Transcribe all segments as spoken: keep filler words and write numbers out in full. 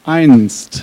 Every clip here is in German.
Einst.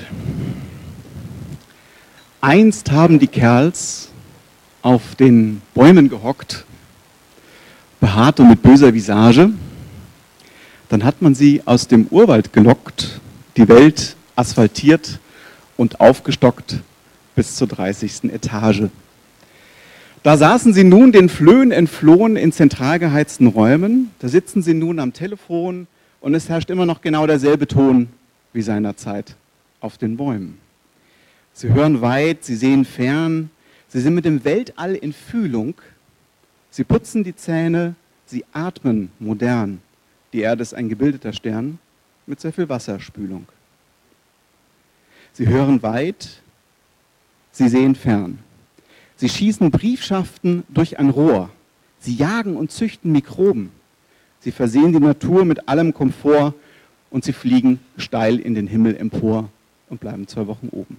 Einst haben die Kerls auf den Bäumen gehockt, behaart und mit böser Visage. Dann hat man sie aus dem Urwald gelockt, die Welt asphaltiert und aufgestockt bis zur dreißigsten Etage. Da saßen sie nun den Flöhen entflohen in zentral geheizten Räumen. Da sitzen sie nun am Telefon und es herrscht immer noch genau derselbe Ton wie seinerzeit auf den Bäumen. Sie hören weit, sie sehen fern, sie sind mit dem Weltall in Fühlung. Sie putzen die Zähne, sie atmen modern. Die Erde ist ein gebildeter Stern mit sehr viel Wasserspülung. Sie hören weit, sie sehen fern. Sie schießen Briefschaften durch ein Rohr. Sie jagen und züchten Mikroben. Sie versehen die Natur mit allem Komfort und sie fliegen steil in den Himmel empor und bleiben zwei Wochen oben.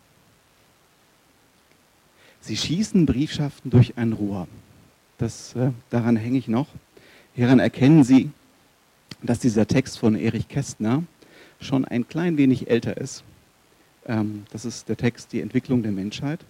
Sie schießen Briefschaften durch ein Rohr. Das, äh, daran hänge ich noch. Hieran erkennen Sie, dass dieser Text von Erich Kästner schon ein klein wenig älter ist. Ähm, das ist der Text Die Entwicklung der Menschheit.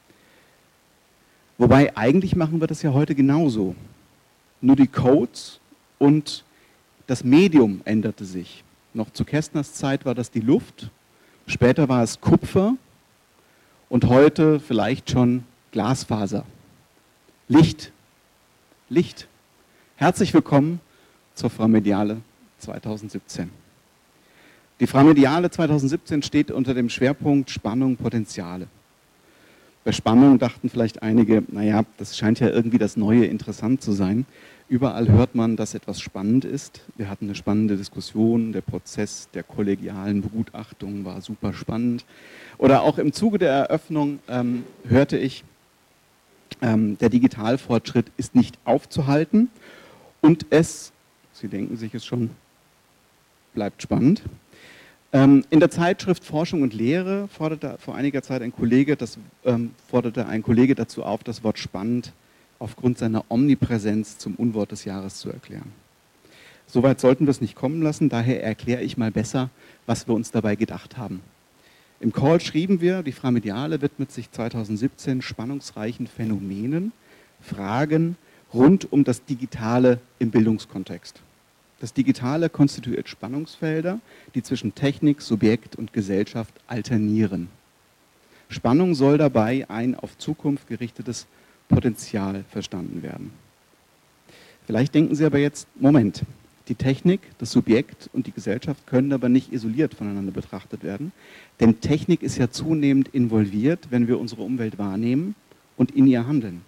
Wobei eigentlich machen wir das ja heute genauso. Nur die Codes und das Medium änderte sich. Noch zu Kästners Zeit war das die Luft, später war es Kupfer und heute vielleicht schon Glasfaser. Licht. Licht. Herzlich willkommen zur Framediale zweitausendsiebzehn. Die Framediale zweitausendsiebzehn steht unter dem Schwerpunkt Spannung, Potenziale. Bei Spannung dachten vielleicht einige, naja, das scheint ja irgendwie das Neue interessant zu sein. Überall hört man, dass etwas spannend ist. Wir hatten eine spannende Diskussion, der Prozess der kollegialen Begutachtung war super spannend. Oder auch im Zuge der Eröffnung ähm, hörte ich, ähm, der Digitalfortschritt ist nicht aufzuhalten und es, Sie denken sich es schon, bleibt spannend. Ähm, in der Zeitschrift Forschung und Lehre forderte vor einiger Zeit ein Kollege, das, ähm, forderte ein Kollege dazu auf, das Wort spannend aufgrund seiner Omnipräsenz zum Unwort des Jahres zu erklären. Soweit sollten wir es nicht kommen lassen, daher erkläre ich mal besser, was wir uns dabei gedacht haben. Im Call schrieben wir, die Framediale widmet sich zweitausendsiebzehn spannungsreichen Phänomenen, Fragen rund um das Digitale im Bildungskontext. Das Digitale konstituiert Spannungsfelder, die zwischen Technik, Subjekt und Gesellschaft alternieren. Spannung soll dabei ein auf Zukunft gerichtetes Potenzial verstanden werden. Vielleicht denken Sie aber jetzt, Moment, die Technik, das Subjekt und die Gesellschaft können aber nicht isoliert voneinander betrachtet werden, denn Technik ist ja zunehmend involviert, wenn wir unsere Umwelt wahrnehmen und in ihr handeln.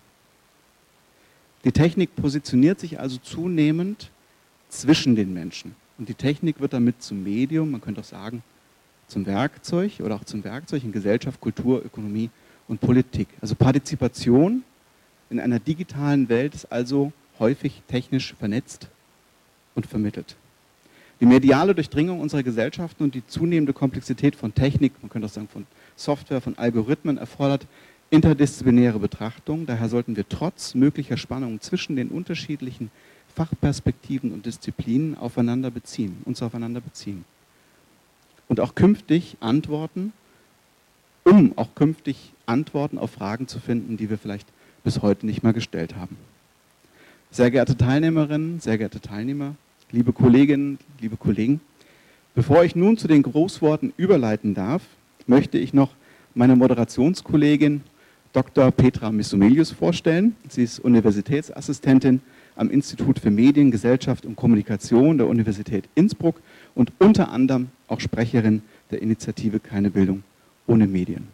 Die Technik positioniert sich also zunehmend zwischen den Menschen und die Technik wird damit zum Medium, man könnte auch sagen, zum Werkzeug oder auch zum Werkzeug in Gesellschaft, Kultur, Ökonomie und Politik. Also Partizipation in einer digitalen Welt ist also häufig technisch vernetzt und vermittelt. Die mediale Durchdringung unserer Gesellschaften und die zunehmende Komplexität von Technik, man könnte auch sagen von Software, von Algorithmen, erfordert interdisziplinäre Betrachtung. Daher sollten wir trotz möglicher Spannungen zwischen den unterschiedlichen Fachperspektiven und Disziplinen aufeinander beziehen, uns aufeinander beziehen. Und auch künftig Antworten, um auch künftig Antworten auf Fragen zu finden, die wir vielleicht bis heute nicht mal gestellt haben. Sehr geehrte Teilnehmerinnen, sehr geehrte Teilnehmer, liebe Kolleginnen, liebe Kollegen, bevor ich nun zu den Großworten überleiten darf, möchte ich noch meine Moderationskollegin Doktor Petra Missomelius vorstellen. Sie ist Universitätsassistentin am Institut für Medien, Gesellschaft und Kommunikation der Universität Innsbruck und unter anderem auch Sprecherin der Initiative Keine Bildung ohne Medien.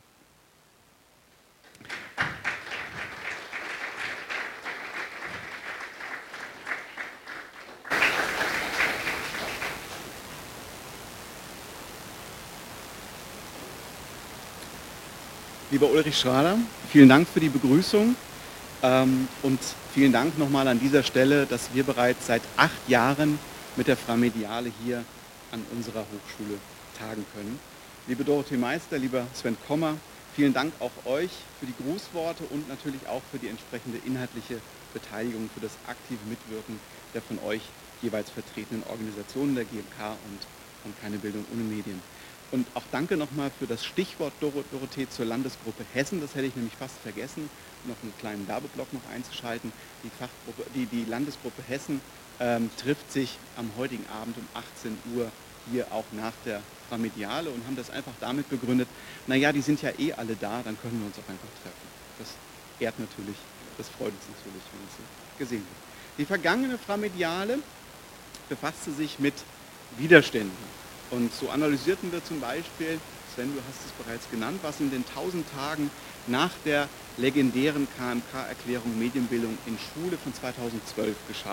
Lieber Ulrich Schrader, vielen Dank für die Begrüßung ähm, und vielen Dank nochmal an dieser Stelle, dass wir bereits seit acht Jahren mit der Framediale hier an unserer Hochschule tagen können. Liebe Dorothee Meister, lieber Sven Kommer, vielen Dank auch euch für die Grußworte und natürlich auch für die entsprechende inhaltliche Beteiligung, für das aktive Mitwirken der von euch jeweils vertretenen Organisationen der G M K und von Keine Bildung ohne Medien. Und auch danke nochmal für das Stichwort Doro Dorothee zur Landesgruppe Hessen. Das hätte ich nämlich fast vergessen, noch einen kleinen Werbeblock noch einzuschalten. Die, Fachgruppe, die, die Landesgruppe Hessen ähm, trifft sich am heutigen Abend um achtzehn Uhr hier auch nach der Pramediale und haben das einfach damit begründet, naja, die sind ja eh alle da, dann können wir uns auch einfach treffen. Das ehrt natürlich, das freut uns natürlich, wenn es so gesehen wird. Die vergangene Pramediale befasste sich mit Widerständen. Und so analysierten wir zum Beispiel, Sven, du hast es bereits genannt, was in den tausend Tagen nach der legendären K M K-Erklärung Medienbildung in Schule von zweitausendzwölf geschah.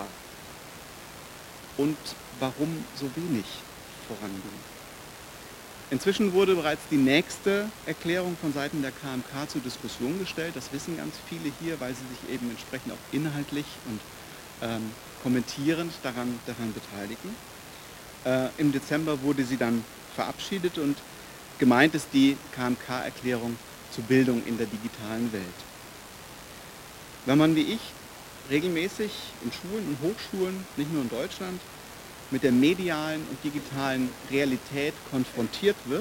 Und warum so wenig voranging. Inzwischen wurde bereits die nächste Erklärung von Seiten der K M K zur Diskussion gestellt. Das wissen ganz viele hier, weil sie sich eben entsprechend auch inhaltlich und ähm, kommentierend daran, daran beteiligen. Äh, Im Dezember wurde sie dann verabschiedet und gemeint ist die K M K-Erklärung zur Bildung in der digitalen Welt. Wenn man wie ich regelmäßig in Schulen und Hochschulen, nicht nur in Deutschland, mit der medialen und digitalen Realität konfrontiert wird,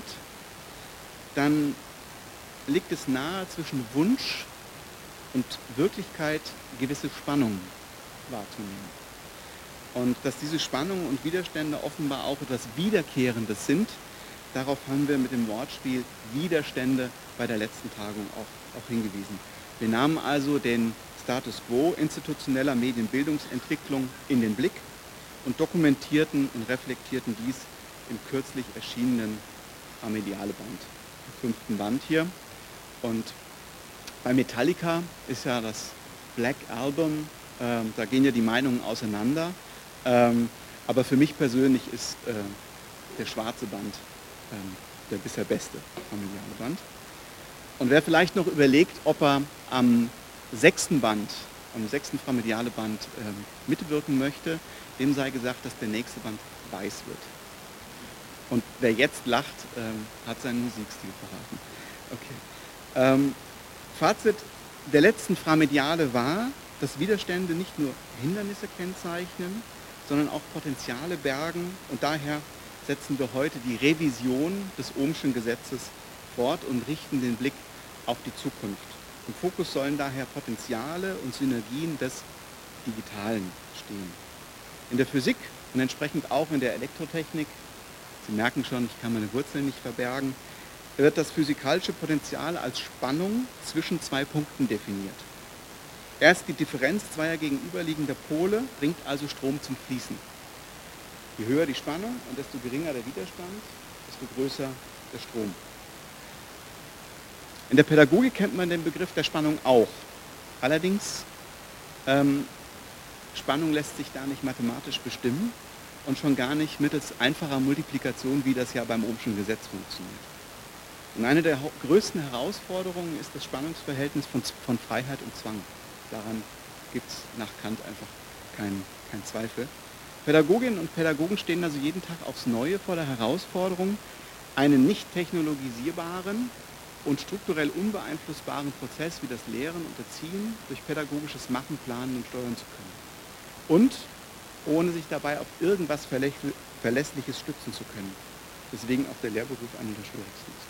dann liegt es nahe, zwischen Wunsch und Wirklichkeit gewisse Spannungen wahrzunehmen. Und dass diese Spannungen und Widerstände offenbar auch etwas Wiederkehrendes sind, darauf haben wir mit dem Wortspiel Widerstände bei der letzten Tagung auch, auch hingewiesen. Wir nahmen also den Status quo institutioneller Medienbildungsentwicklung in den Blick und dokumentierten und reflektierten dies im kürzlich erschienenen Pramediale Band, im fünften Band hier. Und bei Metallica ist ja das Black Album, äh, da gehen ja die Meinungen auseinander. Ähm, aber für mich persönlich ist äh, der schwarze Band ähm, der bisher beste Pramediale Band. Und wer vielleicht noch überlegt, ob er am sechsten Band, am sechsten Pramediale Band ähm, mitwirken möchte, dem sei gesagt, dass der nächste Band weiß wird. Und wer jetzt lacht, ähm, hat seinen Musikstil verraten. Okay. Ähm, Fazit der letzten Pramediale war, dass Widerstände nicht nur Hindernisse kennzeichnen, sondern auch Potenziale bergen. Und daher setzen wir heute die Revision des Ohmschen Gesetzes fort und richten den Blick auf die Zukunft. Im Fokus sollen daher Potenziale und Synergien des Digitalen stehen. In der Physik und entsprechend auch in der Elektrotechnik, Sie merken schon, ich kann meine Wurzeln nicht verbergen, wird das physikalische Potenzial als Spannung zwischen zwei Punkten definiert. Erst die Differenz zweier gegenüberliegender Pole bringt also Strom zum Fließen. Je höher die Spannung und desto geringer der Widerstand, desto größer der Strom. In der Pädagogik kennt man den Begriff der Spannung auch. Allerdings, ähm, Spannung lässt sich da nicht mathematisch bestimmen und schon gar nicht mittels einfacher Multiplikation, wie das ja beim Ohmschen Gesetz funktioniert. Und eine der größten Herausforderungen ist das Spannungsverhältnis von, von Freiheit und Zwang. Daran gibt es nach Kant einfach keinen kein Zweifel. Pädagoginnen und Pädagogen stehen also jeden Tag aufs Neue vor der Herausforderung, einen nicht technologisierbaren und strukturell unbeeinflussbaren Prozess wie das Lehren und Erziehen durch pädagogisches Machen, Planen und Steuern zu können. Und ohne sich dabei auf irgendwas Verlässliches stützen zu können. Deswegen auch der Lehrberuf einer der schwierigsten ist.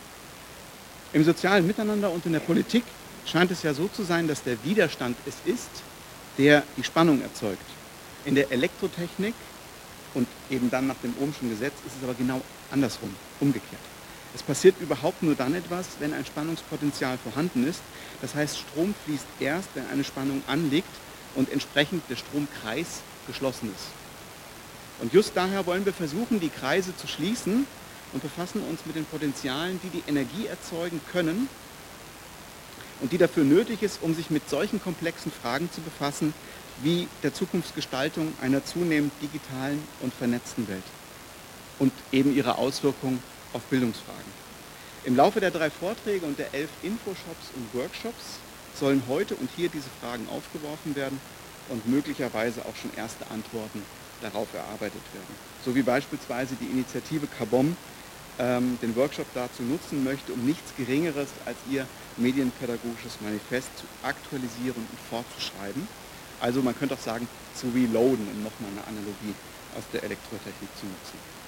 Im sozialen Miteinander und in der Politik scheint es ja so zu sein, dass der Widerstand es ist, der die Spannung erzeugt. In der Elektrotechnik und eben dann nach dem Ohmschen Gesetz ist es aber genau andersrum, umgekehrt. Es passiert überhaupt nur dann etwas, wenn ein Spannungspotenzial vorhanden ist. Das heißt, Strom fließt erst, wenn eine Spannung anliegt und entsprechend der Stromkreis geschlossen ist. Und just daher wollen wir versuchen, die Kreise zu schließen und befassen uns mit den Potenzialen, die die Energie erzeugen können und die dafür nötig ist, um sich mit solchen komplexen Fragen zu befassen, wie der Zukunftsgestaltung einer zunehmend digitalen und vernetzten Welt und eben ihre Auswirkungen auf Bildungsfragen. Im Laufe der drei Vorträge und der elf Infoshops und Workshops sollen heute und hier diese Fragen aufgeworfen werden und möglicherweise auch schon erste Antworten darauf erarbeitet werden. So wie beispielsweise die Initiative Kabom ähm, den Workshop dazu nutzen möchte, um nichts Geringeres als ihr medienpädagogisches Manifest zu aktualisieren und fortzuschreiben. Also man könnte auch sagen, zu reloaden, um nochmal eine Analogie aus der Elektrotechnik zu nutzen.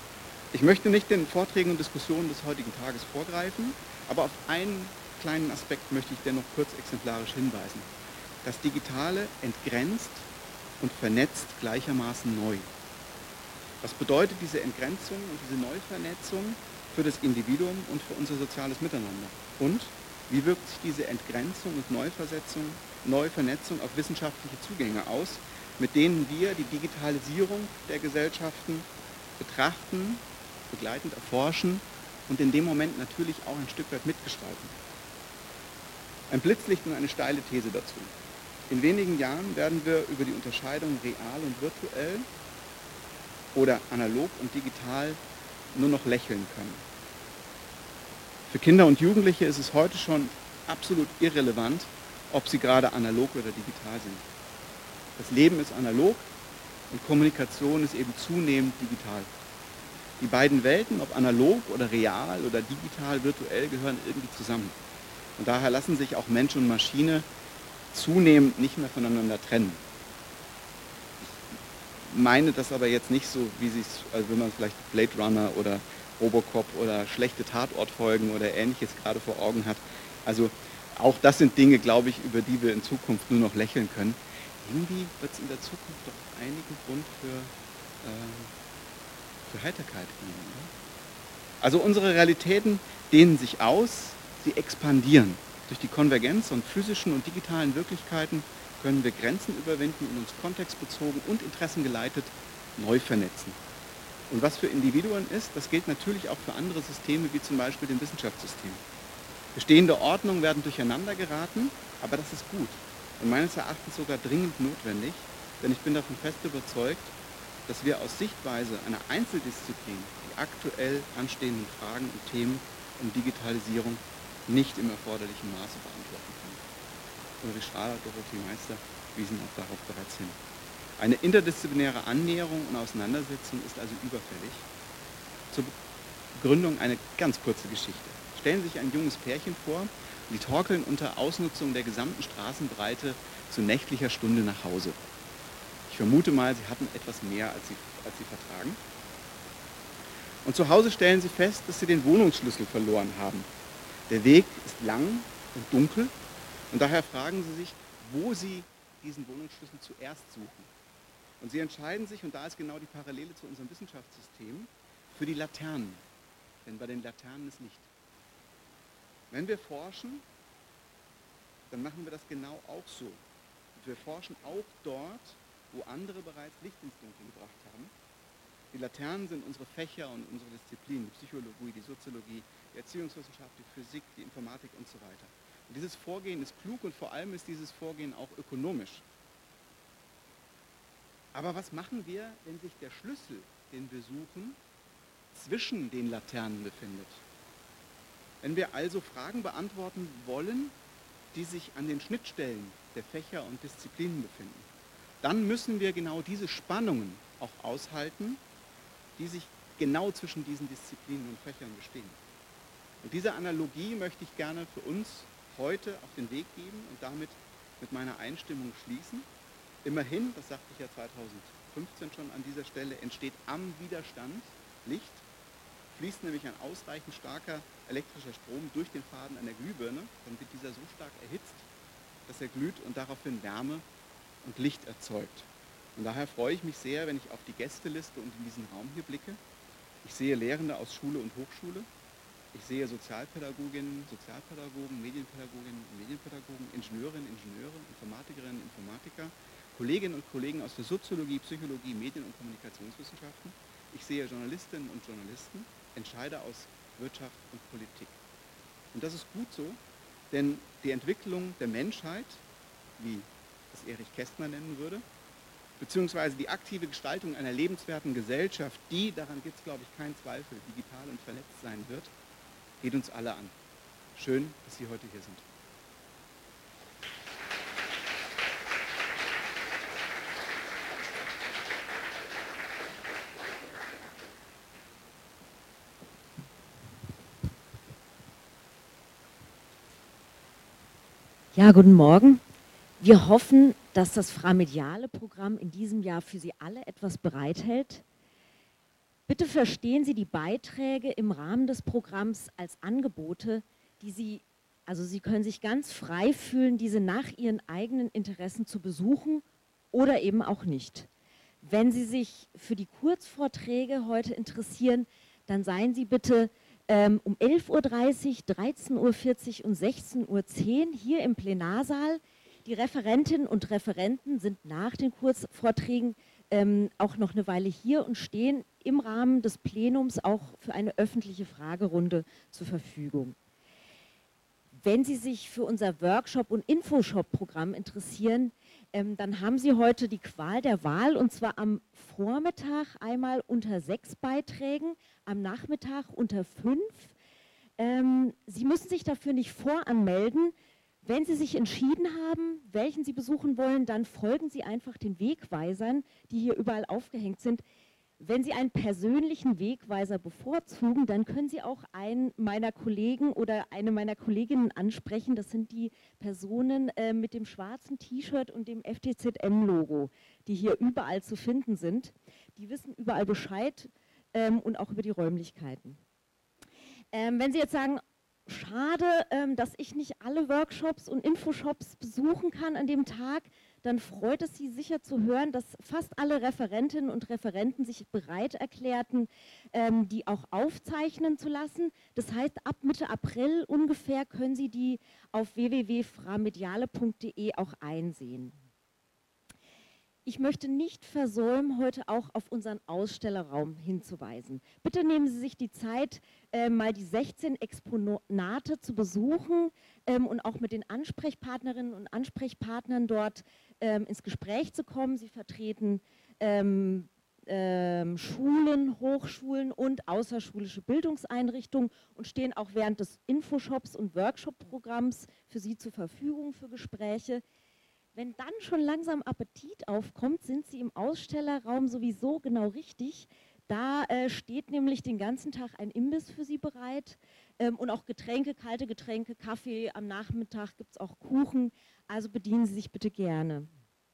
Ich möchte nicht den Vorträgen und Diskussionen des heutigen Tages vorgreifen, aber auf einen kleinen Aspekt möchte ich dennoch kurz exemplarisch hinweisen. Das Digitale entgrenzt und vernetzt gleichermaßen neu. Was bedeutet diese Entgrenzung und diese Neuvernetzung für das Individuum und für unser soziales Miteinander? Und wie wirkt sich diese Entgrenzung und Neuversetzung, Neuvernetzung auf wissenschaftliche Zugänge aus, mit denen wir die Digitalisierung der Gesellschaften betrachten, begleitend erforschen und in dem Moment natürlich auch ein Stück weit mitgestalten? Ein Blitzlicht und eine steile These dazu. In wenigen Jahren werden wir über die Unterscheidung real und virtuell oder analog und digital nur noch lächeln können. Für Kinder und Jugendliche ist es heute schon absolut irrelevant, ob sie gerade analog oder digital sind. Das Leben ist analog und Kommunikation ist eben zunehmend digital. Die beiden Welten, ob analog oder real oder digital, virtuell, gehören irgendwie zusammen. Und daher lassen sich auch Mensch und Maschine zunehmend nicht mehr voneinander trennen. Ich meine das aber jetzt nicht so, wie sich, also wenn man vielleicht Blade Runner oder Robocop oder schlechte Tatortfolgen oder Ähnliches gerade vor Augen hat. Also auch das sind Dinge, glaube ich, über die wir in Zukunft nur noch lächeln können. Irgendwie wird es in der Zukunft doch einigen Grund für, äh, für Heiterkeit geben. Oder? Also unsere Realitäten dehnen sich aus, sie expandieren. Durch die Konvergenz von physischen und digitalen Wirklichkeiten können wir Grenzen überwinden und uns kontextbezogen und interessengeleitet neu vernetzen. Und was für Individuen ist, das gilt natürlich auch für andere Systeme, wie zum Beispiel dem Wissenschaftssystem. Bestehende Ordnungen werden durcheinander geraten, aber das ist gut und meines Erachtens sogar dringend notwendig, denn ich bin davon fest überzeugt, dass wir aus Sichtweise einer Einzeldisziplin die aktuell anstehenden Fragen und Themen um Digitalisierung nicht im erforderlichen Maße beantworten können. Ulrich Schrader, Dorothee Meister wiesen auch darauf bereits hin. Eine interdisziplinäre Annäherung und Auseinandersetzung ist also überfällig. Zur Begründung eine ganz kurze Geschichte. Stellen Sie sich ein junges Pärchen vor, die torkeln unter Ausnutzung der gesamten Straßenbreite zu nächtlicher Stunde nach Hause. Ich vermute mal, sie hatten etwas mehr, als sie, als sie vertragen. Und zu Hause stellen sie fest, dass sie den Wohnungsschlüssel verloren haben. Der Weg ist lang und dunkel und daher fragen sie sich, wo sie diesen Wohnungsschlüssel zuerst suchen. Und sie entscheiden sich, und da ist genau die Parallele zu unserem Wissenschaftssystem, für die Laternen. Denn bei den Laternen ist Licht. Wenn wir forschen, dann machen wir das genau auch so. Und wir forschen auch dort, wo andere bereits Licht ins Dunkel gebracht haben. Die Laternen sind unsere Fächer und unsere Disziplinen, die Psychologie, die Soziologie, die Erziehungswissenschaft, die Physik, die Informatik und so weiter. Und dieses Vorgehen ist klug und vor allem ist dieses Vorgehen auch ökonomisch. Aber was machen wir, wenn sich der Schlüssel, den wir suchen, zwischen den Laternen befindet? Wenn wir also Fragen beantworten wollen, die sich an den Schnittstellen der Fächer und Disziplinen befinden, dann müssen wir genau diese Spannungen auch aushalten, die sich genau zwischen diesen Disziplinen und Fächern bestehen. Und diese Analogie möchte ich gerne für uns heute auf den Weg geben und damit mit meiner Einstimmung schließen. Immerhin, das sagte ich ja zweitausendfünfzehn schon an dieser Stelle, entsteht am Widerstand Licht, fließt nämlich ein ausreichend starker elektrischer Strom durch den Faden einer Glühbirne, dann wird dieser so stark erhitzt, dass er glüht und daraufhin Wärme und Licht erzeugt. Und daher freue ich mich sehr, wenn ich auf die Gästeliste und in diesen Raum hier blicke. Ich sehe Lehrende aus Schule und Hochschule. Ich sehe Sozialpädagoginnen, Sozialpädagogen, Medienpädagoginnen und Medienpädagogen, Ingenieurinnen, Ingenieure, Informatikerinnen, Informatiker, Kolleginnen und Kollegen aus der Soziologie, Psychologie, Medien- und Kommunikationswissenschaften. Ich sehe Journalistinnen und Journalisten, Entscheider aus Wirtschaft und Politik. Und das ist gut so, denn die Entwicklung der Menschheit, wie es Erich Kästner nennen würde, beziehungsweise die aktive Gestaltung einer lebenswerten Gesellschaft, die, daran gibt es, glaube ich, keinen Zweifel, digital und vernetzt sein wird, geht uns alle an. Schön, dass Sie heute hier sind. Ja, guten Morgen. Wir hoffen, dass das Framediale Programm in diesem Jahr für Sie alle etwas bereithält. Bitte verstehen Sie die Beiträge im Rahmen des Programms als Angebote, die Sie, also Sie können sich ganz frei fühlen, diese nach Ihren eigenen Interessen zu besuchen oder eben auch nicht. Wenn Sie sich für die Kurzvorträge heute interessieren, dann seien Sie bitte ähm, um elf Uhr dreißig, dreizehn Uhr vierzig und sechzehn Uhr zehn hier im Plenarsaal. Die Referentinnen und Referenten sind nach den Kurzvorträgen ähm, auch noch eine Weile hier und stehen im Rahmen des Plenums auch für eine öffentliche Fragerunde zur Verfügung. Wenn Sie sich für unser Workshop- und Infoshop-Programm interessieren, ähm, dann haben Sie heute die Qual der Wahl, und zwar am Vormittag einmal unter sechs Beiträgen, am Nachmittag unter fünf. Ähm, Sie müssen sich dafür nicht voranmelden. Wenn Sie sich entschieden haben, welchen Sie besuchen wollen, dann folgen Sie einfach den Wegweisern, die hier überall aufgehängt sind. Wenn Sie einen persönlichen Wegweiser bevorzugen, dann können Sie auch einen meiner Kollegen oder eine meiner Kolleginnen ansprechen. Das sind die Personen äh, mit dem schwarzen T-Shirt und dem F D Z M-Logo, die hier überall zu finden sind. Die wissen überall Bescheid ähm, und auch über die Räumlichkeiten. Ähm, wenn Sie jetzt sagen, schade, ähm, dass ich nicht alle Workshops und Infoshops besuchen kann an dem Tag, dann freut es Sie sicher zu hören, dass fast alle Referentinnen und Referenten sich bereit erklärten, ähm, die auch aufzeichnen zu lassen. Das heißt, ab Mitte April ungefähr können Sie die auf w w w punkt framediale punkt de auch einsehen. Ich möchte nicht versäumen, heute auch auf unseren Ausstellerraum hinzuweisen. Bitte nehmen Sie sich die Zeit, äh, mal die sechzehn Exponate zu besuchen ähm, und auch mit den Ansprechpartnerinnen und Ansprechpartnern dort ähm, ins Gespräch zu kommen. Sie vertreten ähm, ähm, Schulen, Hochschulen und außerschulische Bildungseinrichtungen und stehen auch während des Infoshops und Workshop-Programms für Sie zur Verfügung für Gespräche. Wenn dann schon langsam Appetit aufkommt, sind Sie im Ausstellerraum sowieso genau richtig. Da äh, steht nämlich den ganzen Tag ein Imbiss für Sie bereit ähm, und auch Getränke, kalte Getränke, Kaffee. Am Nachmittag gibt es auch Kuchen, also bedienen Sie sich bitte gerne.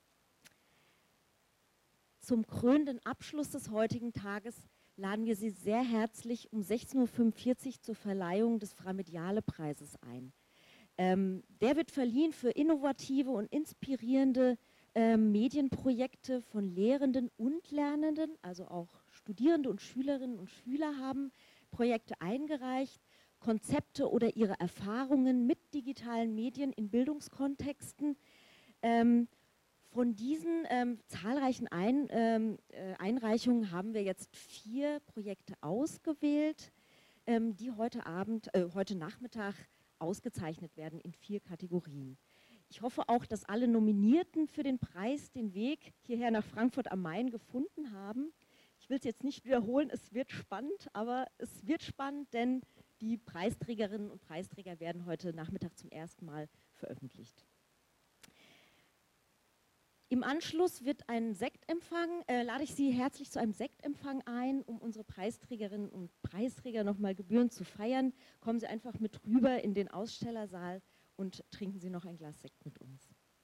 Zum krönenden Abschluss des heutigen Tages laden wir Sie sehr herzlich um sechzehn Uhr fünfundvierzig zur Verleihung des Framediale-Preises ein. Ähm, der wird verliehen für innovative und inspirierende äh, Medienprojekte von Lehrenden und Lernenden, also auch Studierende und Schülerinnen und Schüler haben Projekte eingereicht, Konzepte oder ihre Erfahrungen mit digitalen Medien in Bildungskontexten. Ähm, von diesen ähm, zahlreichen Ein, ähm, äh, Einreichungen haben wir jetzt vier Projekte ausgewählt, ähm, die heute Abend, äh, heute Nachmittag ausgezeichnet werden in vier Kategorien. Ich hoffe auch, dass alle Nominierten für den Preis den Weg hierher nach Frankfurt am Main gefunden haben. Ich will es jetzt nicht wiederholen, es wird spannend, aber es wird spannend, denn die Preisträgerinnen und Preisträger werden heute Nachmittag zum ersten Mal veröffentlicht. Im Anschluss wird ein Sektempfang, äh, lade ich Sie herzlich zu einem Sektempfang ein, um unsere Preisträgerinnen und Preisträger nochmal gebührend zu feiern. Kommen Sie einfach mit rüber in den Ausstellersaal und trinken Sie noch ein Glas Sekt mit uns.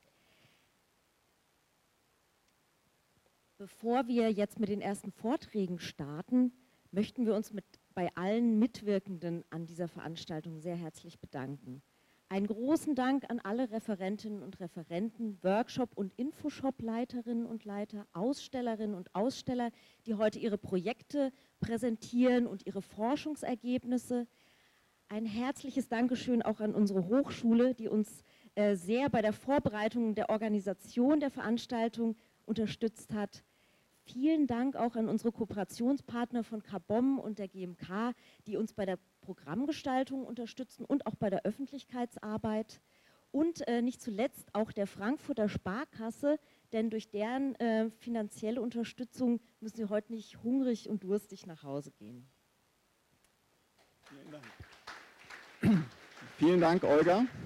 Bevor wir jetzt mit den ersten Vorträgen starten, möchten wir uns mit, bei allen Mitwirkenden an dieser Veranstaltung sehr herzlich bedanken. Einen großen Dank an alle Referentinnen und Referenten, Workshop- und Infoshop-Leiterinnen und Leiter, Ausstellerinnen und Aussteller, die heute ihre Projekte präsentieren und ihre Forschungsergebnisse. Ein herzliches Dankeschön auch an unsere Hochschule, die uns äh, sehr bei der Vorbereitung der Organisation der Veranstaltung unterstützt hat. Vielen Dank auch an unsere Kooperationspartner von K B O M und der G M K, die uns bei der Programmgestaltung unterstützen und auch bei der Öffentlichkeitsarbeit. Und äh, nicht zuletzt auch der Frankfurter Sparkasse, denn durch deren äh, finanzielle Unterstützung müssen Sie heute nicht hungrig und durstig nach Hause gehen. Vielen Dank. Vielen Dank, Olga.